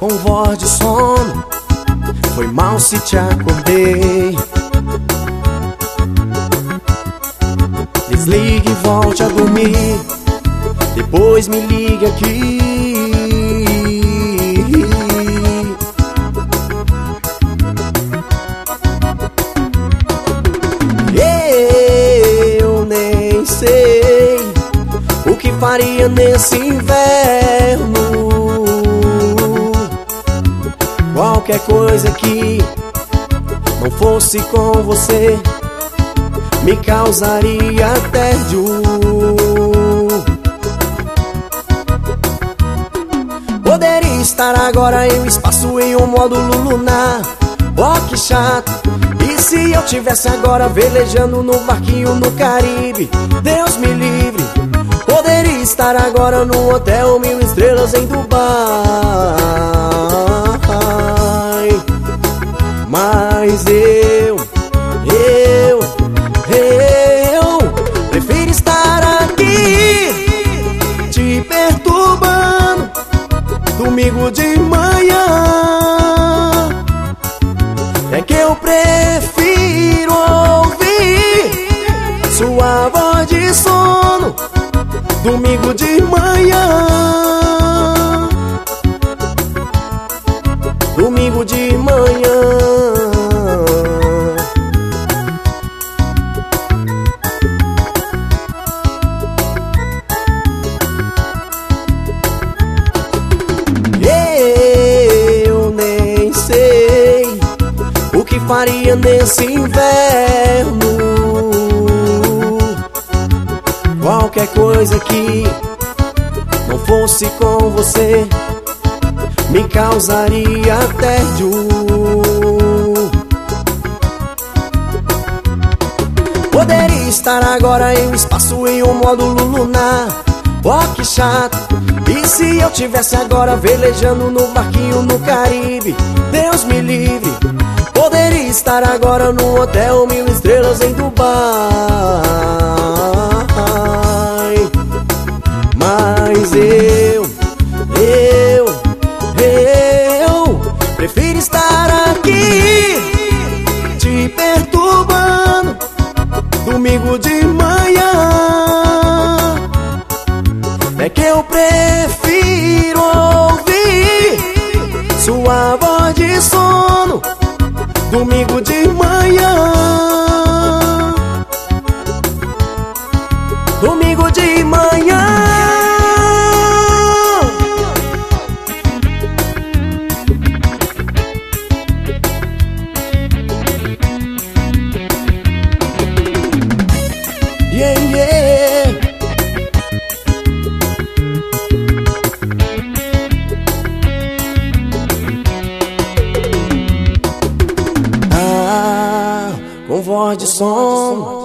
voz de sono, foi mal se te acordei. Desligue e volte a dormir, depois me ligue aqui. Eu nem sei o que faria nesse inverno. Qualquer coisa que não fosse com você me causaria tédio. Poderia estar agora em um espaço em um módulo lunar. Oh, que chato! E se eu tivesse agora velejando no barquinho no Caribe? Deus me livre! Poderia estar agora num hotel 1000 estrelas em Dubai. Mas eu prefiro estar aqui te perturbando domingo de manhã. É que eu prefiro ouvir sua voz de sono domingo de manhã. Domingo de manhã. Eu nem sei o que faria nesse inverno. Qualquer coisa que não fosse com você me causaria tédio. Poderia estar agora em um espaço em um módulo lunar. Oh, que chato! E se eu tivesse agora velejando no barquinho no Caribe? Deus me livre! Poderia estar agora num hotel 1000 estrelas em Dubai. Mas eu prefiro estar aqui te perturbando domingo de manhã. É que eu prefiro ouvir sua voz de sono domingo de manhã. Domingo de manhã. Yeah, yeah. Ah, com voz de sono,